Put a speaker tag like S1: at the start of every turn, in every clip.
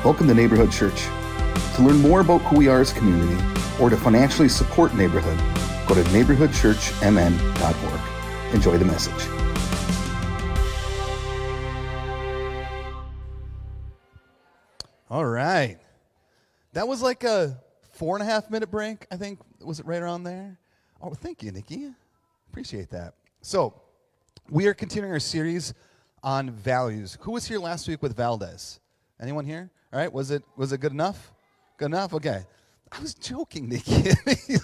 S1: Welcome to Neighborhood Church. To learn more about who we are as a community or to financially support Neighborhood, go to neighborhoodchurchmn.org. Enjoy the message.
S2: All right. That was like a 4.5-minute break, I think. Was it right around there? Oh, thank you, Nikki. Appreciate that. So, we are continuing our series on values. Who was here last week with Valdez? Anyone here? All right. Was it good enough? Good enough? Okay. I was joking, Nikki.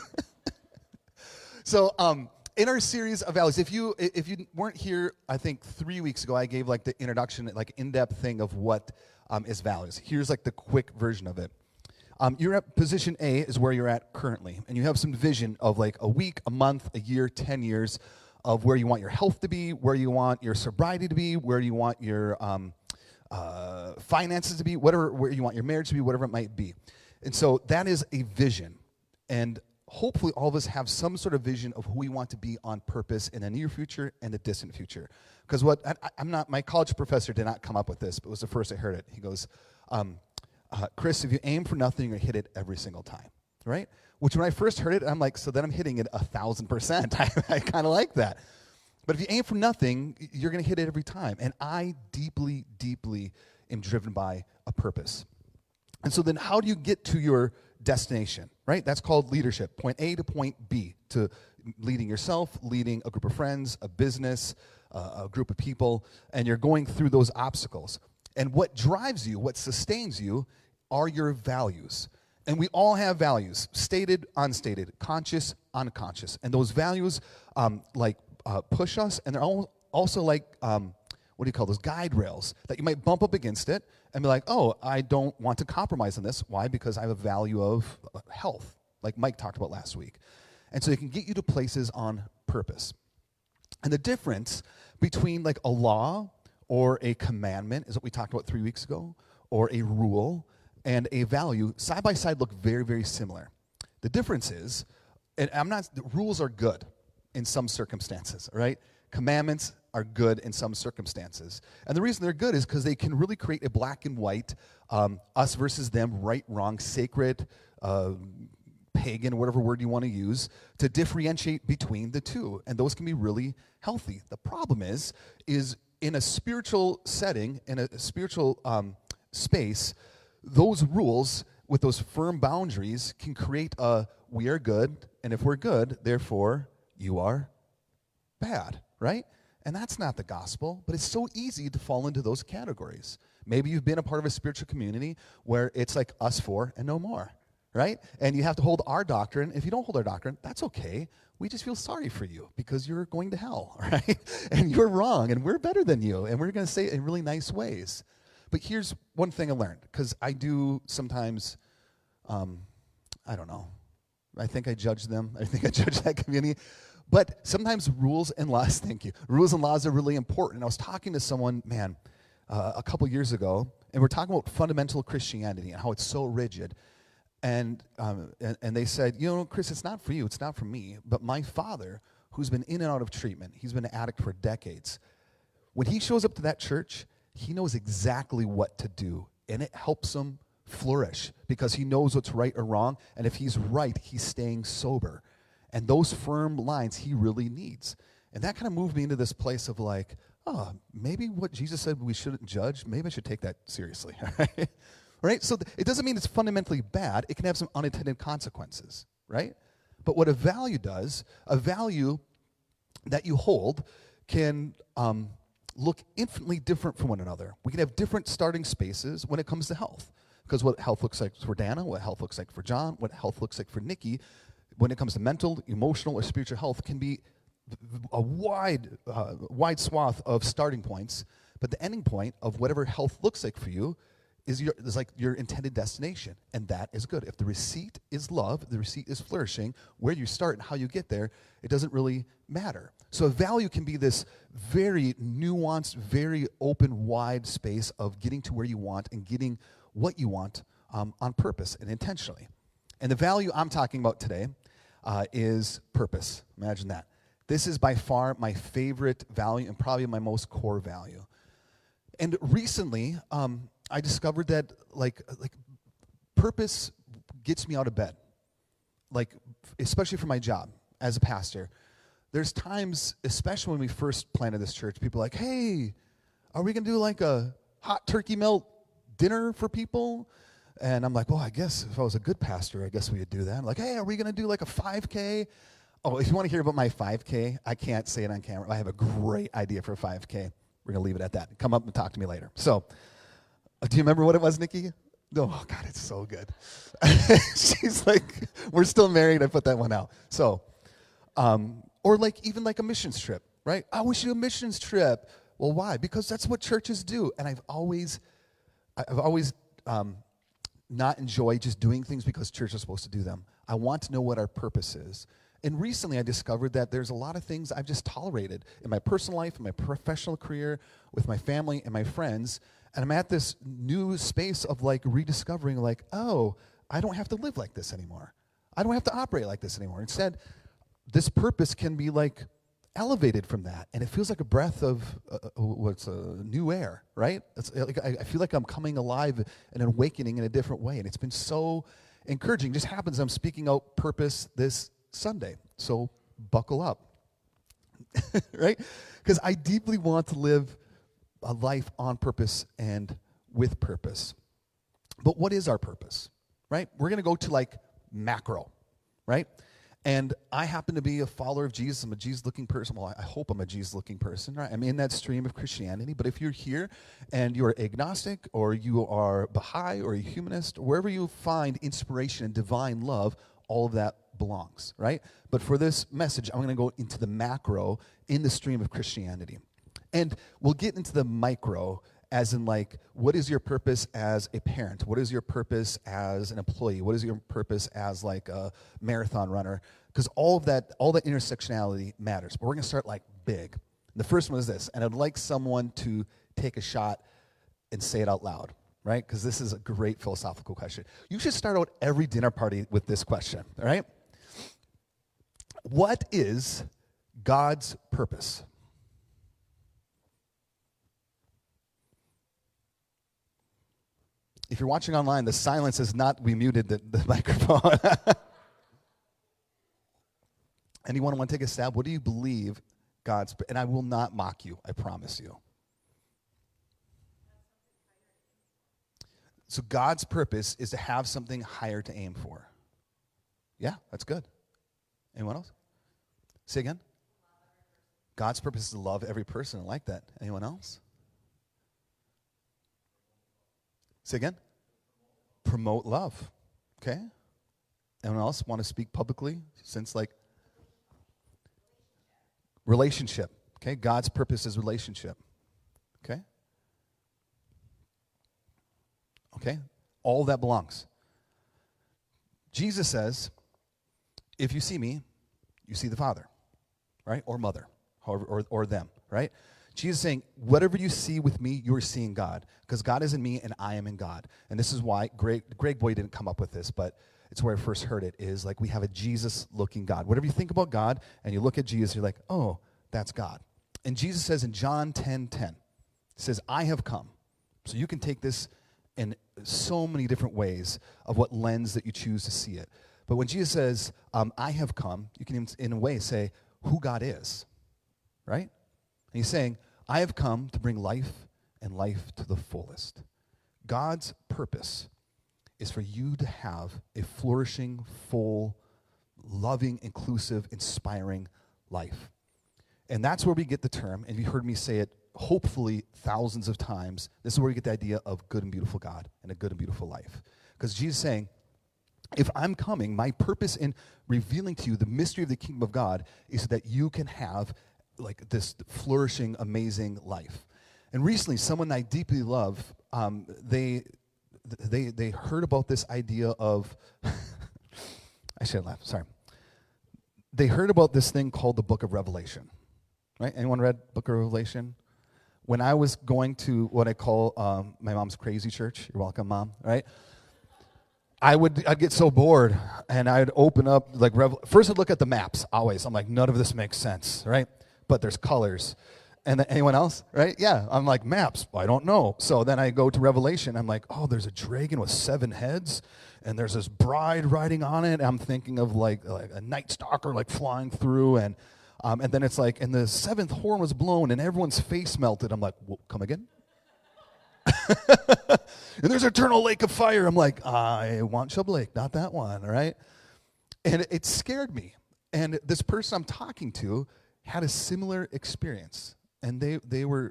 S2: So, in our series of values, if you weren't here, I think 3 weeks ago, I gave like the introduction, like in-depth thing of what is values. Here's like the quick version of it. You're at position A is where you're at currently, and you have some vision of like a week, a month, a year, 10 years of where you want your health to be, where you want your sobriety to be, where you want your finances to be, where you want your marriage to be, whatever it might be. And so that is a vision. And hopefully all of us have some sort of vision of who we want to be on purpose in a near future and a distant future. Because my college professor did not come up with this, but it was the first I heard it. He goes, Chris, if you aim for nothing, you're going to hit it every single time, right? Which when I first heard it, I'm like, so then I'm hitting it 1,000%. I kind of like that. But if you aim for nothing, you're going to hit it every time. And I deeply, deeply am driven by a purpose. And so then how do you get to your destination, right? That's called leadership. Point A to point B, to leading yourself, leading a group of friends, a business, a group of people, and you're going through those obstacles. And what drives you, what sustains you, are your values. And we all have values, stated, unstated, conscious, unconscious. And those values push us, and they're also like, what do you call those, guide rails, that you might bump up against it and be like, oh, I don't want to compromise on this. Why? Because I have a value of health, like Mike talked about last week. And so it can get you to places on purpose. And the difference between like a law or a commandment is what we talked about 3 weeks ago, or a rule and a value, side by side look very, very similar. The difference is, and the rules are good in some circumstances, right? Commandments are good in some circumstances. And the reason they're good is because they can really create a black and white, us versus them, right, wrong, sacred, pagan, whatever word you want to use, to differentiate between the two. And those can be really healthy. The problem is in a spiritual setting, in a spiritual space, those rules with those firm boundaries can create we are good, and if we're good, therefore you are bad, right? And that's not the gospel, but it's so easy to fall into those categories. Maybe you've been a part of a spiritual community where it's like us four and no more, right? And you have to hold our doctrine. If you don't hold our doctrine, that's okay. We just feel sorry for you because you're going to hell, right? And you're wrong, and we're better than you, and we're going to say it in really nice ways. But here's one thing I learned, because I do sometimes, I don't know, I think I judge them. I think I judge that community. But sometimes rules and laws, thank you, rules and laws are really important. I was talking to someone, a couple years ago, and we're talking about fundamental Christianity and how it's so rigid. And they said, Chris, it's not for you, it's not for me, but my father, who's been in and out of treatment, he's been an addict for decades. When he shows up to that church, he knows exactly what to do, and it helps him flourish because he knows what's right or wrong, and if he's right, he's staying sober. And those firm lines he really needs. And that kind of moved me into this place of like, oh, maybe what Jesus said we shouldn't judge, maybe I should take that seriously, right? Right? So it doesn't mean it's fundamentally bad. It can have some unintended consequences, right? But what a value does, a value that you hold can look infinitely different from one another. We can have different starting spaces when it comes to health. Because what health looks like for Dana, what health looks like for John, what health looks like for Nikki, when it comes to mental, emotional, or spiritual health, can be a wide swath of starting points. But the ending point of whatever health looks like for you is like your intended destination, and that is good. If the receipt is love, the receipt is flourishing, where you start and how you get there, it doesn't really matter. So a value can be this very nuanced, very open, wide space of getting to where you want and getting what you want on purpose and intentionally. And the value I'm talking about today is purpose. Imagine that. This is by far my favorite value and probably my most core value. And recently, I discovered that like purpose gets me out of bed. Like, especially for my job as a pastor. There's times, especially when we first planted this church, people are like, hey, are we going to do like a hot turkey melt dinner for people? And I'm like, well, I guess if I was a good pastor, I guess we would do that. I'm like, hey, are we going to do like a 5K? Oh, if you want to hear about my 5K, I can't say it on camera. I have a great idea for a 5K. We're going to leave it at that. Come up and talk to me later. So, do you remember what it was, Nikki? Oh, God, it's so good. She's like, we're still married. I put that one out. So, or like even like a missions trip, right? Oh, we should do a missions trip. Well, why? Because that's what churches do. And I've always not enjoyed just doing things because church is supposed to do them. I want to know what our purpose is. And recently I discovered that there's a lot of things I've just tolerated in my personal life, in my professional career, with my family and my friends. And I'm at this new space of like rediscovering like, oh, I don't have to live like this anymore. I don't have to operate like this anymore. Instead, this purpose can be like elevated from that. And it feels like a breath of new air, right? It's like I feel like I'm coming alive and awakening in a different way. And it's been so encouraging. It just happens I'm speaking out purpose this Sunday. So buckle up, right? Because I deeply want to live a life on purpose and with purpose. But what is our purpose, right? We're going to go to like macro, right? And I happen to be a follower of Jesus. I'm a Jesus-looking person. Well, I hope I'm a Jesus-looking person, right? I'm in that stream of Christianity. But if you're here and you're agnostic or you are Baha'i or a humanist, wherever you find inspiration and divine love, all of that belongs, right? But for this message, I'm going to go into the macro in the stream of Christianity. And we'll get into the micro as in like, what is your purpose as a parent? What is your purpose as an employee? What is your purpose as like a marathon runner? Because all that intersectionality matters. But we're going to start like big. The first one is this, and I'd like someone to take a shot and say it out loud, right? Because this is a great philosophical question. You should start out every dinner party with this question, all right? What is God's purpose? If you're watching online, the silence is not, we muted the microphone. Anyone want to take a stab? What do you believe God's, and I will not mock you, I promise you. So God's purpose is to have something higher to aim for. Yeah, that's good. Anyone else? Say again. God's purpose is to love every person. I like that. Anyone else? Say again. Promote love. Okay. Anyone else want to speak publicly? Since like relationship. Okay. God's purpose is relationship. Okay. Okay. All that belongs. Jesus says, if you see me, you see the Father, right? Or mother, or them, right? Jesus is saying, whatever you see with me, you're seeing God. Because God is in me and I am in God. And this is why, Greg Boyd didn't come up with this, but it's where I first heard it, is like we have a Jesus-looking God. Whatever you think about God and you look at Jesus, you're like, oh, that's God. And Jesus says in John 10:10, he says, I have come. So you can take this in so many different ways of what lens that you choose to see it. But when Jesus says, I have come, you can in a way say who God is, right? And he's saying, I have come to bring life and life to the fullest. God's purpose is for you to have a flourishing, full, loving, inclusive, inspiring life. And that's where we get the term, and you heard me say it hopefully thousands of times, this is where we get the idea of good and beautiful God and a good and beautiful life. Because Jesus is saying, if I'm coming, my purpose in revealing to you the mystery of the kingdom of God is so that you can have like this flourishing, amazing life. And recently, someone I deeply love, they heard about this idea of, I should laugh, sorry. They heard about this thing called the Book of Revelation, right? Anyone read Book of Revelation? When I was going to what I call my mom's crazy church, you're welcome, Mom, right? I'd get so bored, and I'd open up, first I'd look at the maps, always. I'm like, none of this makes sense, right? But there's colors. And then anyone else, right? Yeah, I'm like, maps, I don't know. So then I go to Revelation. I'm like, oh, there's a dragon with 7 heads, and there's this bride riding on it. I'm thinking of like a night stalker like flying through, and then it's like, and the 7th horn was blown, and everyone's face melted. I'm like, come again? And there's eternal lake of fire. I'm like, I want Chub Lake, not that one, right? And it scared me. And this person I'm talking to had a similar experience, and they were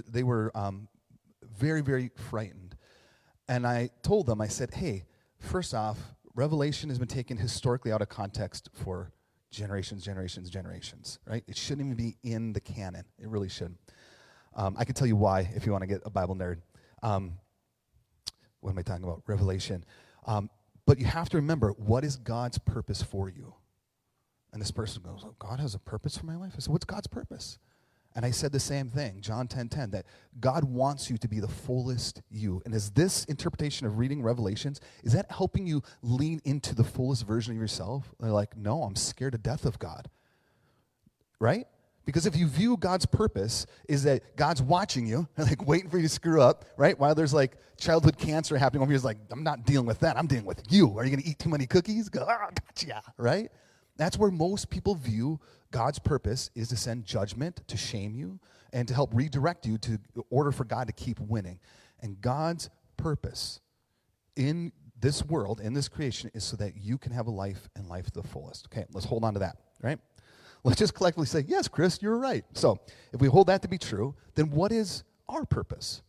S2: very, very frightened. And I told them, I said, hey, first off, Revelation has been taken historically out of context for generations, right? It shouldn't even be in the canon. It really shouldn't. I can tell you why if you want to get a Bible nerd. What am I talking about? Revelation. But you have to remember, what is God's purpose for you? And this person goes, oh, God has a purpose for my life? I said, what's God's purpose? And I said the same thing, John 10:10, that God wants you to be the fullest you. And is this interpretation of reading Revelations, is that helping you lean into the fullest version of yourself? They're like, no, I'm scared to death of God. Right? Because if you view God's purpose is that God's watching you, like waiting for you to screw up, right? While there's like childhood cancer happening over here, it's like, I'm not dealing with that. I'm dealing with you. Are you going to eat too many cookies? Go, gotcha, right? That's where most people view God's purpose is to send judgment, to shame you, and to help redirect you to order for God to keep winning. And God's purpose in this world, in this creation, is so that you can have a life and life to the fullest. Okay, let's hold on to that, right? Let's just collectively say, yes, Chris, you're right. So if we hold that to be true, then what is our purpose?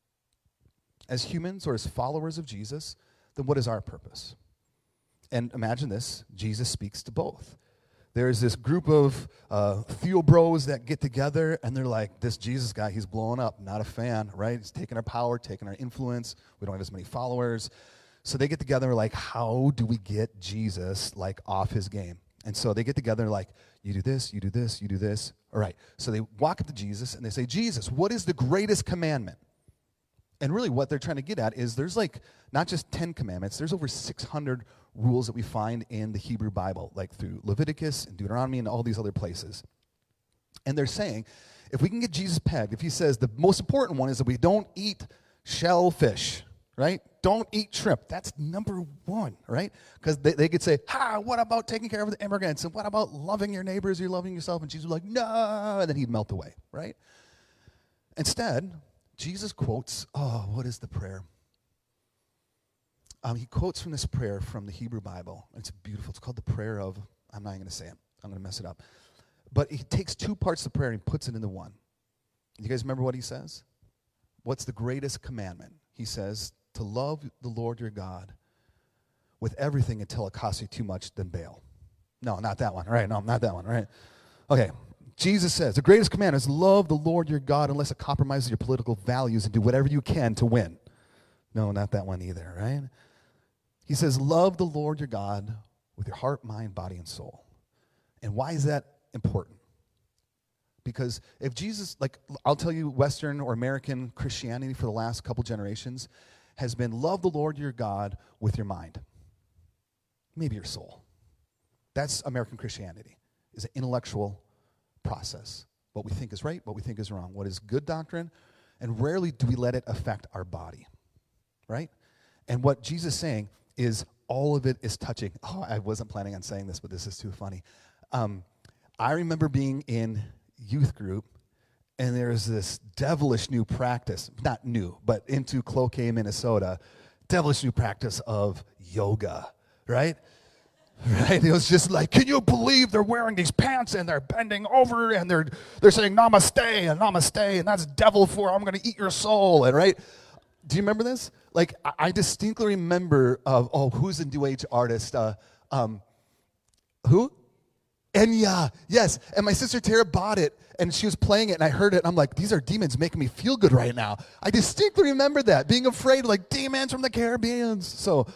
S2: As humans or as followers of Jesus, then what is our purpose? And imagine this, Jesus speaks to both. There's this group of theobros that get together, and they're like, this Jesus guy, he's blowing up, not a fan, right? He's taking our power, taking our influence. We don't have as many followers. So they get together and are like, how do we get Jesus, like, off his game? And so they get together like, you do this, you do this, you do this. All right. So they walk up to Jesus, and they say, Jesus, what is the greatest commandment? And really what they're trying to get at is there's like not just 10 commandments, there's over 600 rules that we find in the Hebrew Bible, like through Leviticus and Deuteronomy and all these other places. And they're saying, if we can get Jesus pegged, if he says the most important one is that we don't eat shellfish, right? Don't eat shrimp. That's number one, right? Because they could say, what about taking care of the immigrants? And what about loving your neighbors, you're loving yourself? And Jesus was like, no, and then he'd melt away, right? Instead, Jesus quotes, what is the prayer? He quotes from this prayer from the Hebrew Bible. It's beautiful. It's called the prayer of, I'm not even going to say it. I'm going to mess it up. But he takes 2 parts of the prayer and he puts it into one. You guys remember what he says? What's the greatest commandment? He says, to love the Lord your God with everything until it costs you too much, then bail. No, not that one. Right? No, not that one. Right? Okay. Jesus says, the greatest commandment is love the Lord your God unless it compromises your political values and do whatever you can to win. No, not that one either, right? He says, love the Lord your God with your heart, mind, body, and soul. And why is that important? Because if Jesus, like I'll tell you, Western or American Christianity for the last couple generations has been love the Lord your God with your mind, maybe your soul. That's American Christianity, is an intellectual process. What we think is right, what we think is wrong, what is good doctrine, and rarely do we let it affect our body, right? And what Jesus is saying is all of it is touching. Oh, I wasn't planning on saying this, but this is too funny. I remember being in youth group, and there's this devilish new practice, not new, but into Cloquet, Minnesota, devilish new practice of yoga, right? Right? It was just like, can you believe they're wearing these pants and they're bending over and they're saying namaste, and that's devil for I'm going to eat your soul, and right? Do you remember this? Like, I distinctly remember who's a New Age artist? Who? Enya, yes. And my sister Tara bought it, and she was playing it, and I heard it, and I'm like, these are demons making me feel good right now. I distinctly remember that, being afraid, like, demons from the Caribbean. So,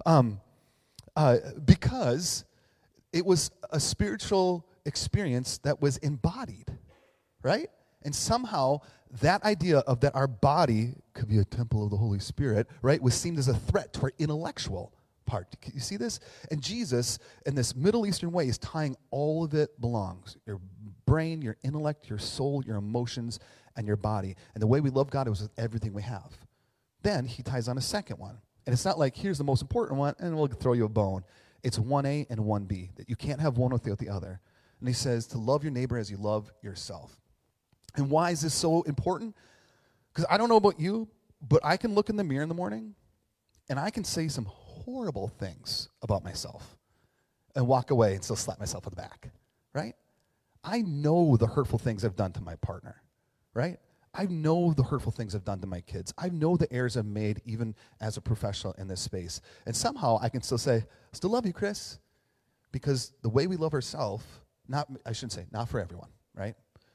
S2: because it was a spiritual experience that was embodied, right? And somehow that idea of that our body could be a temple of the Holy Spirit, right, was seen as a threat to our intellectual part. You see this? And Jesus, in this Middle Eastern way, is tying all of it belongs. Your brain, your intellect, your soul, your emotions, and your body. And the way we love God is with everything we have. Then he ties on a second one. And it's not like, here's the most important one, and we'll throw you a bone. It's 1A and 1B, that you can't have one without the other. And he says to love your neighbor as you love yourself. And why is this so important? Because I don't know about you, but I can look in the mirror in the morning, and I can say some horrible things about myself and walk away and still slap myself on the back, right? I know the hurtful things I've done to my partner, right? I know the hurtful things I've done to my kids. I know the errors I've made even as a professional in this space. And somehow I can still say, still love you, Chris, because the way we love ourselves, not for everyone, right?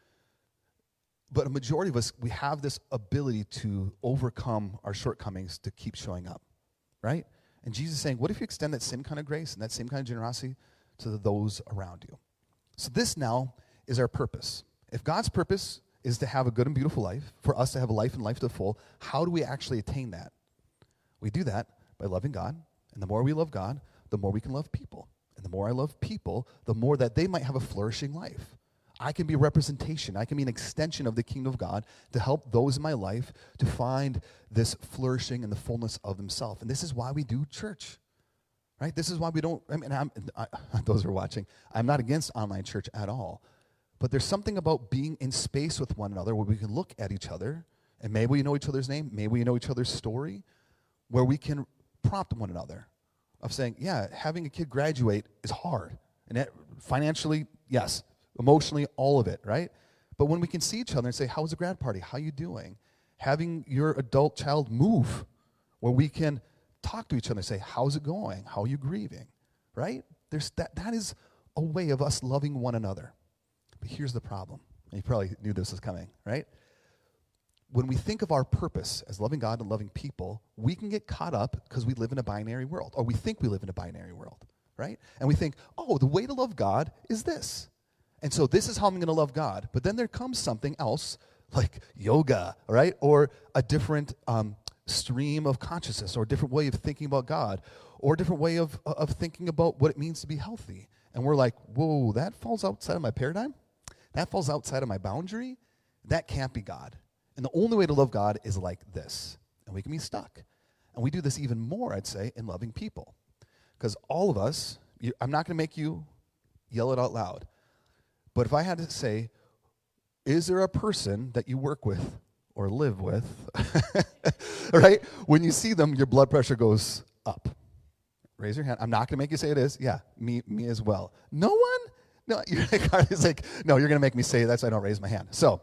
S2: But a majority of us, we have this ability to overcome our shortcomings to keep showing up, right? And Jesus is saying, what if you extend that same kind of grace and that same kind of generosity to those around you? So this now is our purpose. If God's purpose is to have a good and beautiful life, for us to have a life and life to the full, how do we actually attain that? We do that by loving God, and the more we love God, the more we can love people. And the more I love people, the more that they might have a flourishing life. I can be a representation. I can be an extension of the kingdom of God to help those in my life to find this flourishing and the fullness of themselves. And this is why we do church, right? This is why we don't, those who are watching, I'm not against online church at all. But there's something about being in space with one another where we can look at each other, and maybe we know each other's name, maybe we know each other's story, where we can prompt one another of saying, yeah, having a kid graduate is hard. And financially, yes. Emotionally, all of it, right? But when we can see each other and say, how was the grad party? How you doing? Having your adult child move, where we can talk to each other and say, how's it going? How are you grieving, right? That is a way of us loving one another. But here's the problem. And you probably knew this was coming, right? When we think of our purpose as loving God and loving people, we can get caught up because we live in a binary world, or we think we live in a binary world, right? And we think, oh, the way to love God is this. And so this is how I'm going to love God. But then there comes something else, like yoga, right? Or a different stream of consciousness, or a different way of thinking about God, or a different way of thinking about what it means to be healthy. And we're like, whoa, that falls outside of my paradigm? That falls outside of my boundary? That can't be God. And the only way to love God is like this. And we can be stuck. And we do this even more, I'd say, in loving people. Because all of us, I'm not going to make you yell it out loud. But if I had to say, is there a person that you work with or live with, right? When you see them, your blood pressure goes up. Raise your hand. I'm not going to make you say it is. Yeah, me as well. No one? No, it's like, no, you're going to make me say that so I don't raise my hand. So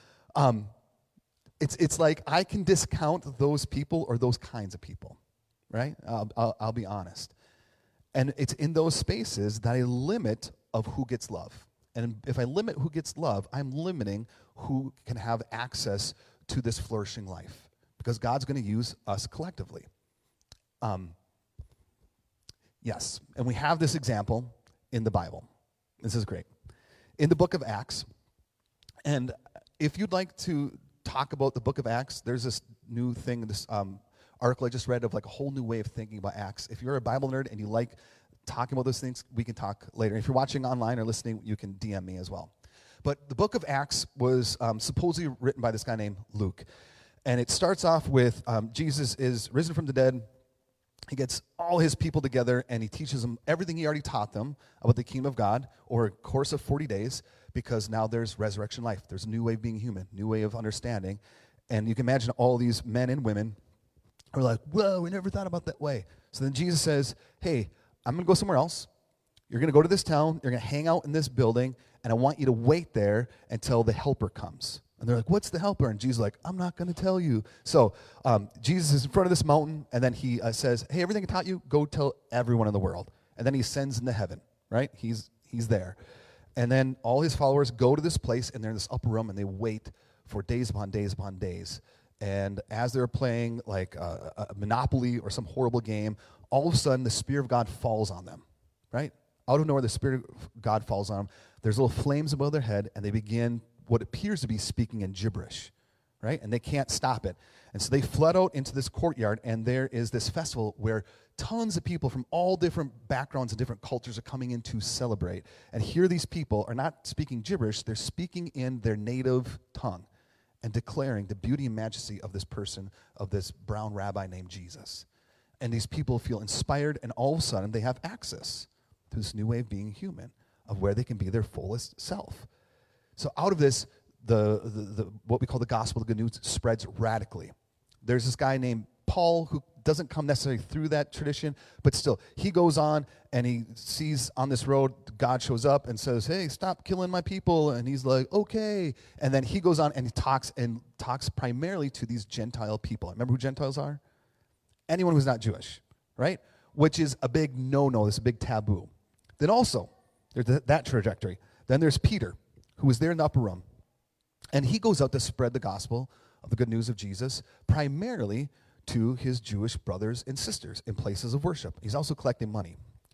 S2: it's like I can discount those people or those kinds of people, right? I'll be honest. And it's in those spaces that I limit of who gets love. And if I limit who gets love, I'm limiting who can have access to this flourishing life. Because God's going to use us collectively. Yes, and we have this example in the Bible. This is great. In the book of Acts, and if you'd like to talk about the book of Acts, there's this new thing, this article I just read of like a whole new way of thinking about Acts. If you're a Bible nerd and you like talking about those things, we can talk later. If you're watching online or listening, you can DM me as well. But the book of Acts was supposedly written by this guy named Luke. And it starts off with Jesus is risen from the dead. He gets all his people together, and he teaches them everything he already taught them about the kingdom of God over a course of 40 days, because now there's resurrection life. There's a new way of being human, new way of understanding. And you can imagine all these men and women are like, whoa, we never thought about that way. So then Jesus says, hey, I'm going to go somewhere else. You're going to go to this town. You're going to hang out in this building, and I want you to wait there until the helper comes. And they're like, what's the helper? And Jesus is like, I'm not going to tell you. So Jesus is in front of this mountain, and then he says, hey, everything I taught you, go tell everyone in the world. And then he sends into heaven, right? He's there. And then all his followers go to this place, and they're in this upper room, and they wait for days upon days upon days. And as they're playing like a Monopoly or some horrible game, all of a sudden the Spirit of God falls on them, right? Out of nowhere, the Spirit of God falls on them. There's little flames above their head, and they begin what appears to be speaking in gibberish, right? And they can't stop it. And so they flood out into this courtyard, and there is this festival where tons of people from all different backgrounds and different cultures are coming in to celebrate. And here these people are not speaking gibberish, they're speaking in their native tongue and declaring the beauty and majesty of this person, of this brown rabbi named Jesus. And these people feel inspired, and all of a sudden they have access to this new way of being human, of where they can be their fullest self. So out of this, the what we call the gospel, the good news, spreads radically. There's this guy named Paul who doesn't come necessarily through that tradition, but still, he goes on and he sees on this road, God shows up and says, hey, stop killing my people. And he's like, okay. And then he goes on and he talks primarily to these Gentile people. Remember who Gentiles are? Anyone who's not Jewish, right? Which is a big no-no, it's a big taboo. Then also, there's that trajectory. Then there's Peter, who was there in the upper room. And he goes out to spread the gospel of the good news of Jesus, primarily to his Jewish brothers and sisters in places of worship. He's also collecting money.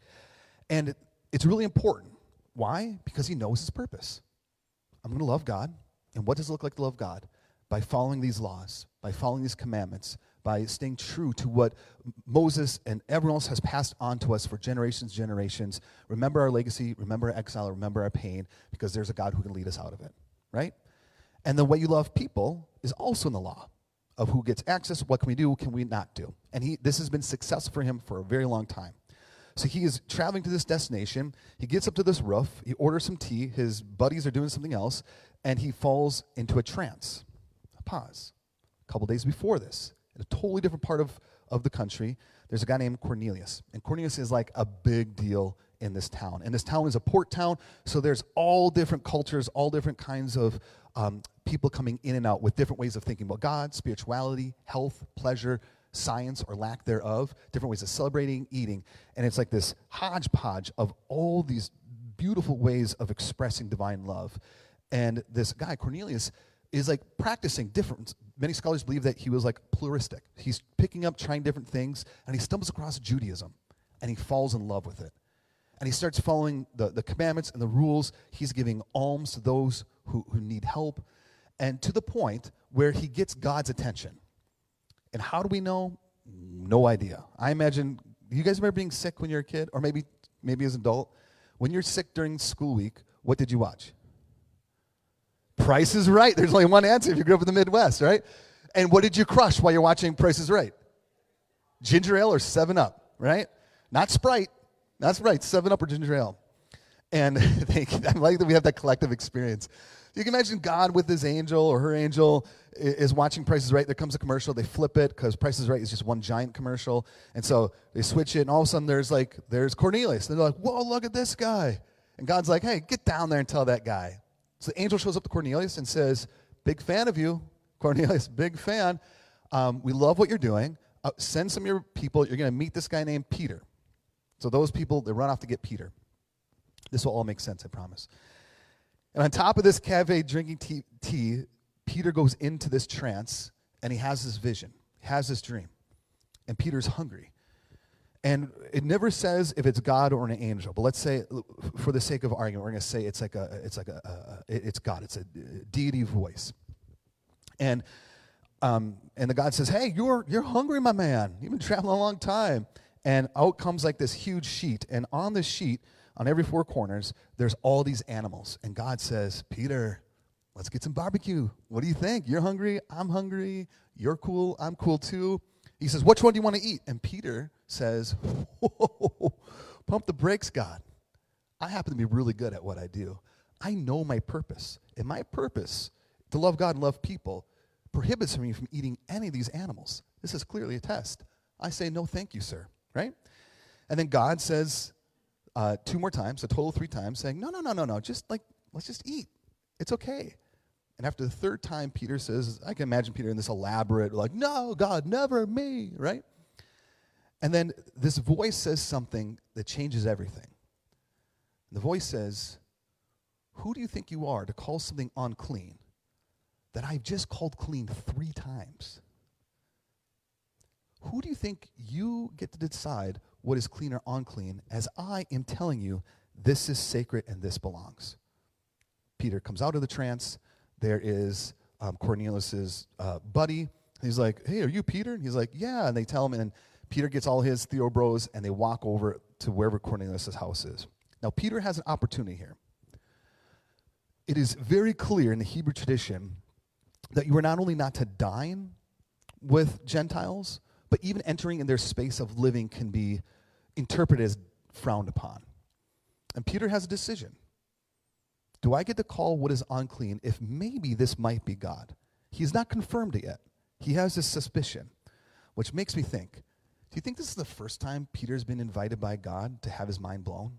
S2: And it's really important. Why? Because he knows his purpose. I'm going to love God. And what does it look like to love God? By following these laws, by following these commandments, by staying true to what Moses and everyone else has passed on to us for generations. Remember our legacy, remember our exile, remember our pain, because there's a God who can lead us out of it, right? And the way you love people is also in the law of who gets access, what can we do, what can we not do. And this has been successful for him for a very long time. So he is traveling to this destination. He gets up to this roof. He orders some tea. His buddies are doing something else. And he falls into a trance. Pause. A couple days before this, in a totally different part of the country, there's a guy named Cornelius. And Cornelius is like a big deal in this town. And this town is a port town, so there's all different cultures, all different kinds of people coming in and out with different ways of thinking about God, spirituality, health, pleasure, science or lack thereof, different ways of celebrating, eating. And it's like this hodgepodge of all these beautiful ways of expressing divine love. And this guy, Cornelius, is like practicing different. Many scholars believe that he was like pluralistic. He's picking up, trying different things, and he stumbles across Judaism, and he falls in love with it. And he starts following the commandments and the rules. He's giving alms to those who need help, and to the point where he gets God's attention. And how do we know? No idea. I imagine, you guys remember being sick when you were a kid, or maybe as an adult? When you're sick during school week, what did you watch? Price is Right. There's only one answer if you grew up in the Midwest, right? And what did you crush while you're watching Price is Right? Ginger ale or 7-Up, right? Not Sprite. That's right, 7-Up or ginger ale. And I like that we have that collective experience. You can imagine God with his angel or her angel is watching Price is Right. There comes a commercial. They flip it because Price is Right is just one giant commercial. And so they switch it, and all of a sudden there's Cornelius. And they're like, whoa, look at this guy. And God's like, hey, get down there and tell that guy. So the angel shows up to Cornelius and says, big fan of you, Cornelius, big fan. We love what you're doing. Send some of your people. You're going to meet this guy named Peter. So those people, they run off to get Peter. This will all make sense, I promise. And on top of this cafe drinking tea, Peter goes into this trance, and he has this vision. He has this dream. And Peter's hungry. And it never says if it's God or an angel, but let's say, for the sake of argument, we're going to say it's God. It's a deity voice. And the God says, "Hey, you're hungry, my man. You've been traveling a long time." And out comes like this huge sheet, and on this sheet, on every four corners, there's all these animals. And God says, "Peter, let's get some barbecue. What do you think? You're hungry. I'm hungry. You're cool. I'm cool too." He says, "Which one do you want to eat?" And Peter says, "Whoa, pump the brakes, God. I happen to be really good at what I do. I know my purpose. And my purpose, to love God and love people, prohibits me from eating any of these animals. This is clearly a test. I say, no, thank you, sir." Right? And then God says 2 more times, a total of 3 times, saying, no, let's just eat. It's okay. And after the 3rd time, Peter says, I can imagine Peter in this elaborate, like, no, God, never me, right? And then this voice says something that changes everything. The voice says, who do you think you are to call something unclean that I've just called clean 3 times? Who do you think you get to decide what is clean or unclean, as I am telling you this is sacred and this belongs? Peter comes out of the trance. There is Cornelius's buddy. He's like, hey, are you Peter? And he's like, yeah. And they tell him, and Peter gets all his Theo bros, and they walk over to wherever Cornelius' house is. Now, Peter has an opportunity here. It is very clear in the Hebrew tradition that you are not only not to dine with Gentiles, but even entering in their space of living can be interpreted as frowned upon. And Peter has a decision. Do I get to call what is unclean if maybe this might be God? He's not confirmed it yet. He has this suspicion, which makes me think, do you think this is the first time Peter's been invited by God to have his mind blown?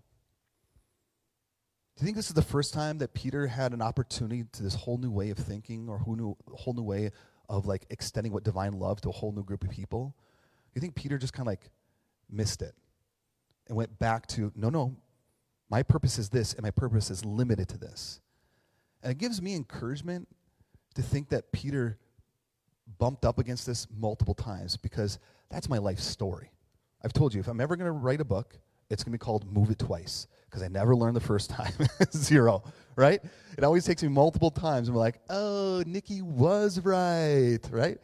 S2: Do you think this is the first time that Peter had an opportunity to this whole new way of thinking or whole new way of like extending what divine love to a whole new group of people? You think Peter just kind of like missed it and went back to, no, my purpose is this and my purpose is limited to this. And it gives me encouragement to think that Peter bumped up against this multiple times because that's my life story. I've told you, if I'm ever going to write a book, it's going to be called Move It Twice, because I never learned the first time. 0, right? It always takes me multiple times, and we're like, oh, Nikki was right?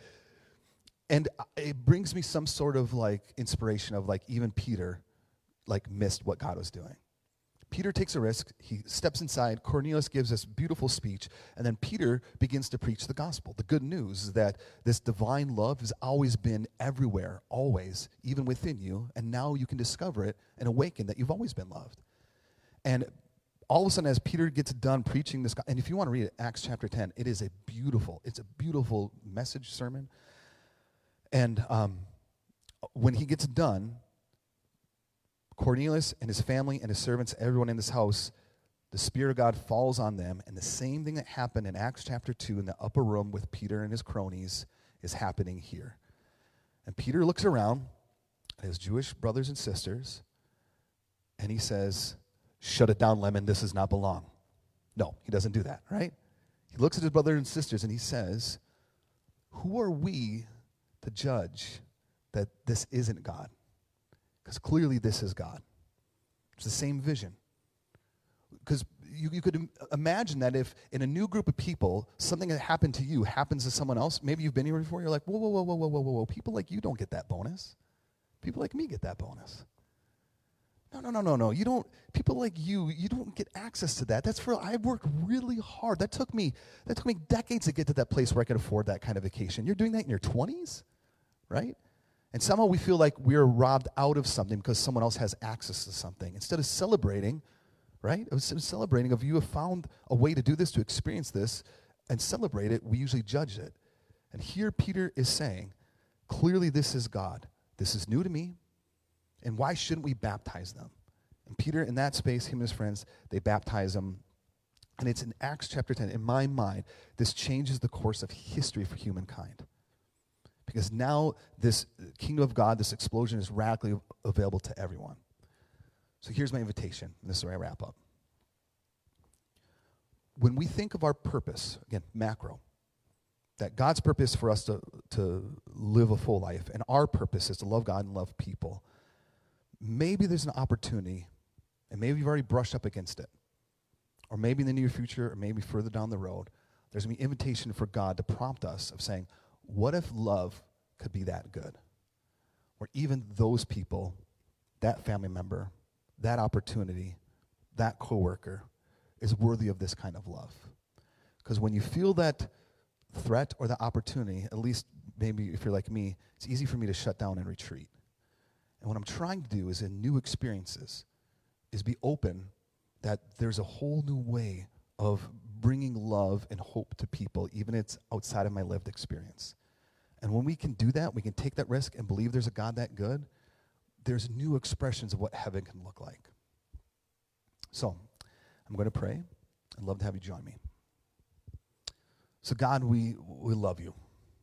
S2: And it brings me some sort of like inspiration of like even Peter like missed what God was doing. Peter takes a risk. He steps inside. Cornelius gives this beautiful speech, and then Peter begins to preach the gospel. The good news is that this divine love has always been everywhere, always, even within you, and now you can discover it and awaken that you've always been loved. And all of a sudden, as Peter gets done preaching this, and if you want to read it, Acts chapter 10, it's a beautiful message sermon. And when he gets done, Cornelius and his family and his servants, everyone in this house, the Spirit of God falls on them, and the same thing that happened in Acts chapter 2 in the upper room with Peter and his cronies is happening here. And Peter looks around at his Jewish brothers and sisters, and he says, shut it down, Lemon, this does not belong. No, he doesn't do that, right? He looks at his brothers and sisters, and he says, who are we to judge that this isn't God? Because clearly this is God. It's the same vision. Because you could imagine that if in a new group of people, something that happened to you happens to someone else, maybe you've been here before, you're like, whoa. People like you don't get that bonus. People like me get that bonus. No. You don't, people like you don't get access to that. I worked really hard. That took me decades to get to that place where I could afford that kind of vacation. You're doing that in your 20s, right? And somehow we feel like we're robbed out of something because someone else has access to something. Instead of celebrating, right? Instead of celebrating, if you have found a way to do this, to experience this, and celebrate it, we usually judge it. And here Peter is saying, clearly this is God. This is new to me. And why shouldn't we baptize them? And Peter, in that space, him and his friends, they baptize them. And it's in Acts chapter 10. In my mind, this changes the course of history for humankind. Because now this kingdom of God, this explosion is radically available to everyone. So here's my invitation, and this is where I wrap up. When we think of our purpose, again, macro, that God's purpose for us to live a full life, and our purpose is to love God and love people, maybe there's an opportunity, and maybe you've already brushed up against it, or maybe in the near future, or maybe further down the road, there's going to be an invitation for God to prompt us of saying, what if love could be that good? Or even those people, that family member, that opportunity, that coworker is worthy of this kind of love. Because when you feel that threat or the opportunity, at least maybe if you're like me, it's easy for me to shut down and retreat. And what I'm trying to do is in new experiences is be open that there's a whole new way of bringing love and hope to people, even if it's outside of my lived experience. And when we can do that, we can take that risk and believe there's a God that good, there's new expressions of what heaven can look like. So, I'm going to pray. I'd love to have you join me. So God, we love you.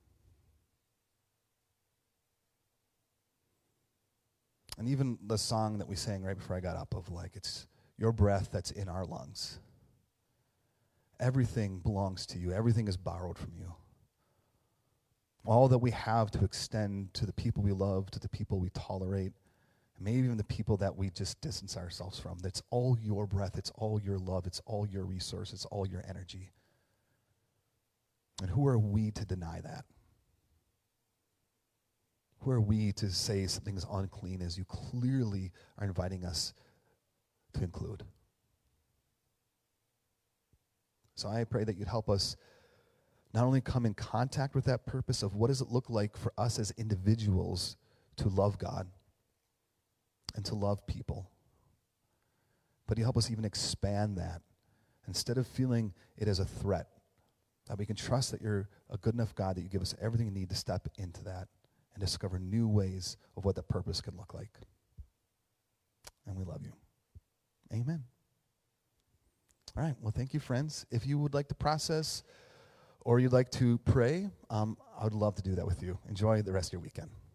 S2: And even the song that we sang right before I got up of like, it's your breath that's in our lungs. Everything belongs to you. Everything is borrowed from you. All that we have to extend to the people we love, to the people we tolerate, and maybe even the people that we just distance ourselves from. That's all your breath. It's all your love. It's all your resource. It's all your energy. And who are we to deny that? Who are we to say something is unclean as you clearly are inviting us to include? So I pray that you'd help us not only come in contact with that purpose of what does it look like for us as individuals to love God and to love people, but you help us even expand that. Instead of feeling it as a threat, that we can trust that you're a good enough God that you give us everything we need to step into that and discover new ways of what that purpose can look like. And we love you. Amen. All right, well, thank you, friends. If you would like to process or you'd like to pray, I would love to do that with you. Enjoy the rest of your weekend.